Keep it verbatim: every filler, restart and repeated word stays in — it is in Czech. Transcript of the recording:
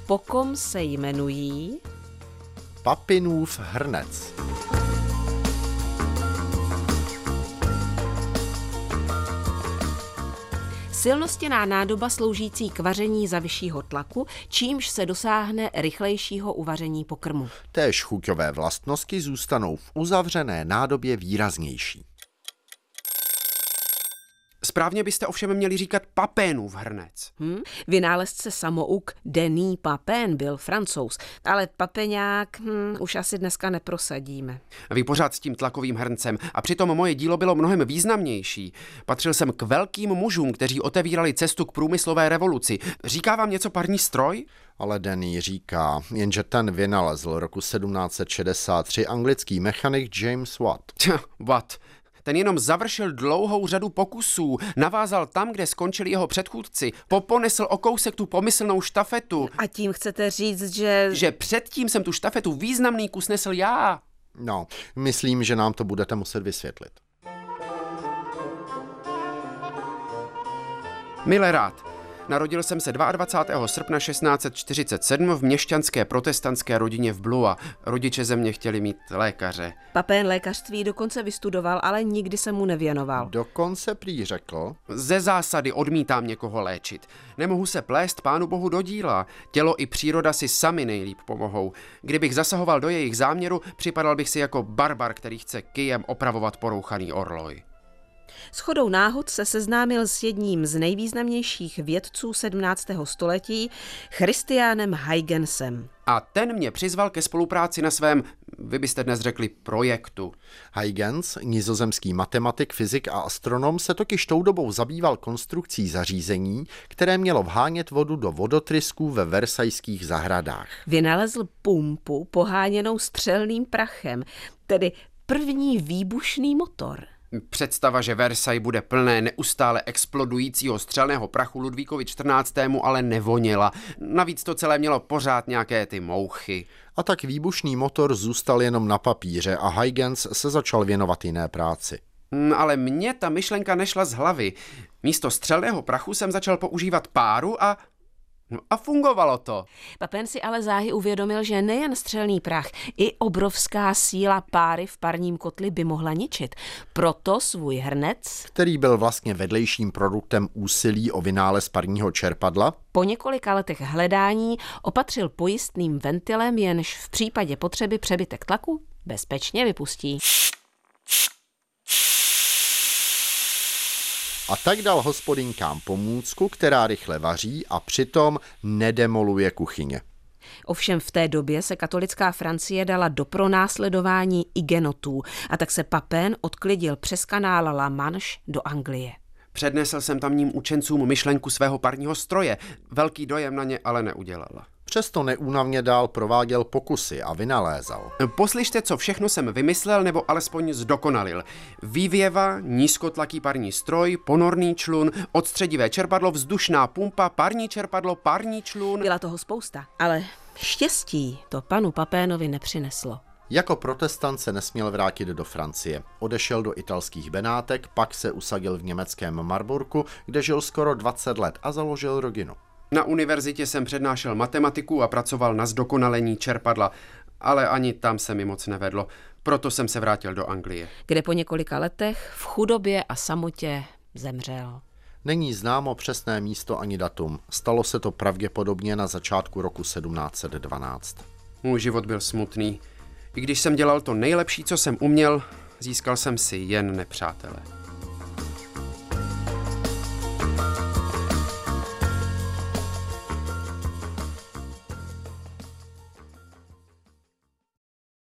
po kom se jmenují Papinův hrnec. silnostěnná nádoba sloužící k vaření za vyššího tlaku, čímž se dosáhne rychlejšího uvaření pokrmu. Též chuťové vlastnosti zůstanou v uzavřené nádobě výraznější. Správně byste ovšem měli říkat Papénův hrnec. Hmm? Vynálezce samouk Denis Papin byl Francouz, ale papeňák hm, už asi dneska neprosadíme. Vy pořád s tím tlakovým hrncem a přitom moje dílo bylo mnohem významnější. Patřil jsem k velkým mužům, kteří otevírali cestu k průmyslové revoluci. Říká vám něco parní stroj? Ale Denis říká, jenže ten vynalezl roku sedmnáct set šedesát tři anglický mechanik James Watt. Watt. Ten jenom završil dlouhou řadu pokusů, navázal tam, kde skončili jeho předchůdci, poponesl o kousek tu pomyslnou štafetu. A tím chcete říct, že... Že předtím jsem tu štafetu významný kus nesl já. No, myslím, že nám to budete muset vysvětlit. Milorad. Narodil jsem se dvacátého druhého srpna šestnáct set čtyřicet sedm v měšťanské protestantské rodině v Blois. Rodiče ze mě chtěli mít lékaře. Papin lékařství dokonce vystudoval, ale nikdy se mu nevěnoval. Dokonce prý řekl, Ze zásady odmítám někoho léčit. Nemohu se plést Pánu Bohu do díla. Tělo i příroda si sami nejlíp pomohou. Kdybych zasahoval do jejich záměru, připadal bych si jako barbar, který chce kyjem opravovat porouchaný orloj. Shodou náhod se seznámil s jedním z nejvýznamnějších vědců sedmnáctého století, Christianem Huygensem. A ten mě přizval ke spolupráci na svém, vy byste dnes řekli, projektu. Huygens, nizozemský matematik, fyzik a astronom, se totiž tou dobou zabýval konstrukcí zařízení, které mělo vhánět vodu do vodotrysků ve versajských zahradách. Vynalezl pumpu poháněnou střelným prachem, tedy první výbušný motor. Představa, že Versailles bude plné neustále explodujícího střelného prachu Ludvíkovi čtrnáctému ale nevonila. Navíc to celé mělo pořád nějaké ty mouchy. A tak výbušný motor zůstal jenom na papíře a Huygens se začal věnovat jiné práci. Hmm, ale mně ta myšlenka nešla z hlavy. Místo střelného prachu jsem začal používat páru a... No a fungovalo to. Papin si ale záhy uvědomil, že nejen střelný prach, i obrovská síla páry v parním kotli by mohla ničit. Proto svůj hrnec, který byl vlastně vedlejším produktem úsilí o vynález parního čerpadla, po několika letech hledání opatřil pojistným ventilem, jenž v případě potřeby přebytek tlaku bezpečně vypustí. a tak dal hospodinkám pomůcku, která rychle vaří a přitom nedemoluje kuchyně. Ovšem v té době se katolická Francie dala do pronásledování igenotů a tak se Papin odklidil přes kanál La Manche do Anglie. Přednesl jsem tamním učencům myšlenku svého parního stroje. Velký dojem na ně ale neudělala. Přesto neúnavně dál prováděl pokusy a vynalézal. Poslyšte, co všechno jsem vymyslel nebo alespoň zdokonalil. Vývěva, nízkotlaký parní stroj, ponorný člun, odstředivé čerpadlo, vzdušná pumpa, parní čerpadlo, parní člun. Byla toho spousta, ale štěstí to panu Papinovi nepřineslo. Jako protestant se nesměl vrátit do Francie. Odešel do italských Benátek, pak se usadil v německém Marburgu, kde žil skoro dvacet let a založil rodinu. Na univerzitě jsem přednášel matematiku a pracoval na zdokonalení čerpadla, ale ani tam se mi moc nevedlo. Proto jsem se vrátil do Anglie. Kde po několika letech v chudobě a samotě zemřel. Není známo přesné místo ani datum. Stalo se to pravděpodobně na začátku roku sedmnáct set dvanáct. Můj život byl smutný. I když jsem dělal to nejlepší, co jsem uměl, získal jsem si jen nepřátele.